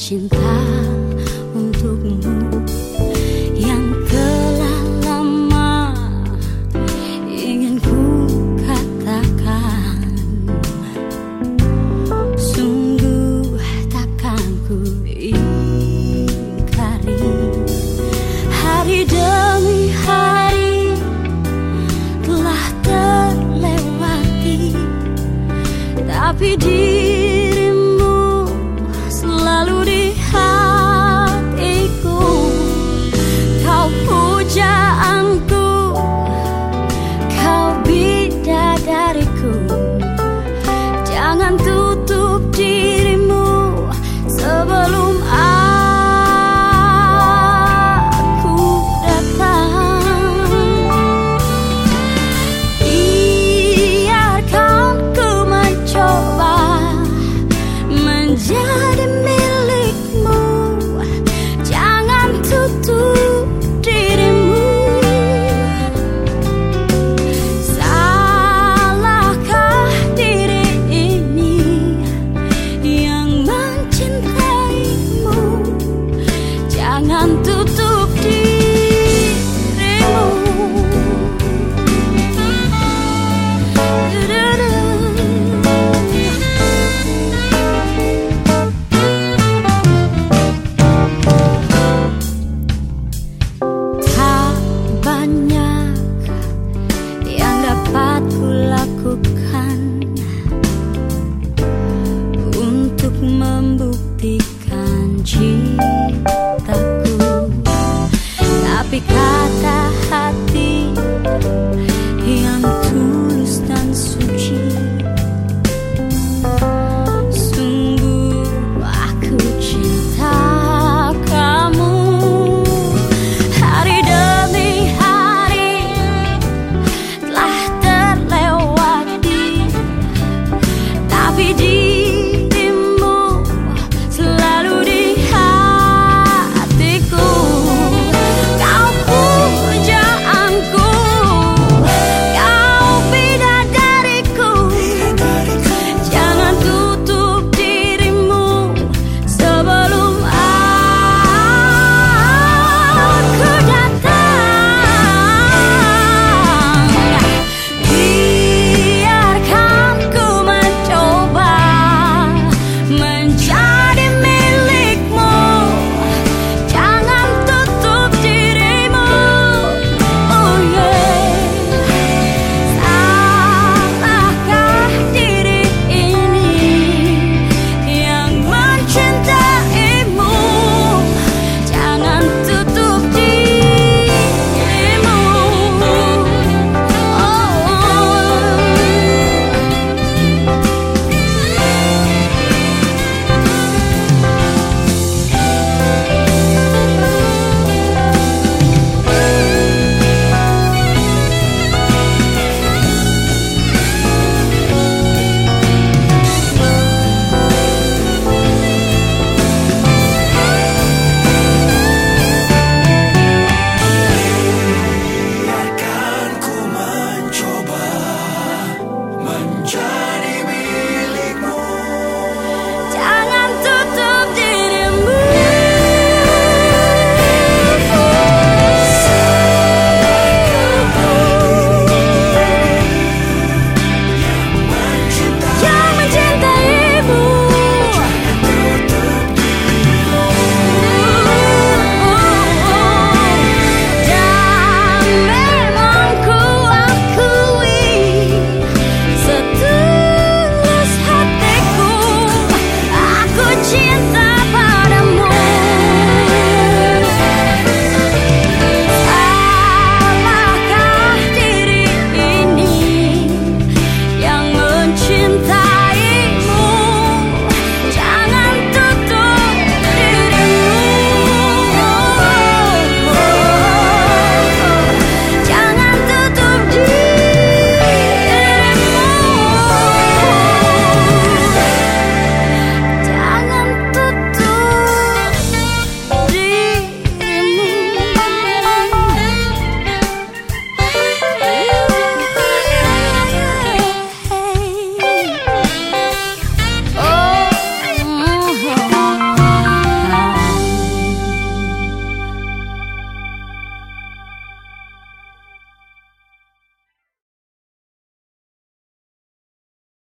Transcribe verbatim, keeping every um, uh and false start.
cinta untukmu yang telah lama ingin ku katakan. Sungguh takkan ku ingkari, hari demi hari telah terlewati, tapi dirimu selalu di hatiku. Kau pujaanku, kau bidadariku. Jangan tutup dirimu sebelum aku datang. Biarkan ku mencoba menjadi milikmu. Jangan tutup dirimu. Salahkah diri ini yang mencintaimu? Jangan tutup dirimu. Tak banyak yang dapat ku lakukan untuk membuktikan cintaku, tapi kata hati yang tulus dan suci, sungguh aku cinta kamu. Hari demi hari telah terlewati, tapi dirimu selalu di hatiku. Kau pujaanku, kau bidadariku. Jangan tutup dirimu sebelum aku datang. Biarkan ku mencoba menjadi milikmu. Jangan tutup dirimu. Oh yeah. Salahkah diri ini yang mencintaimu? Jangan tutup dirimu. Biarkan ku mencoba menjadi milikmu. Jangan tutup dirimu. Yang mencintaimu. Dan memang ku akui, setulus hatiku aku cinta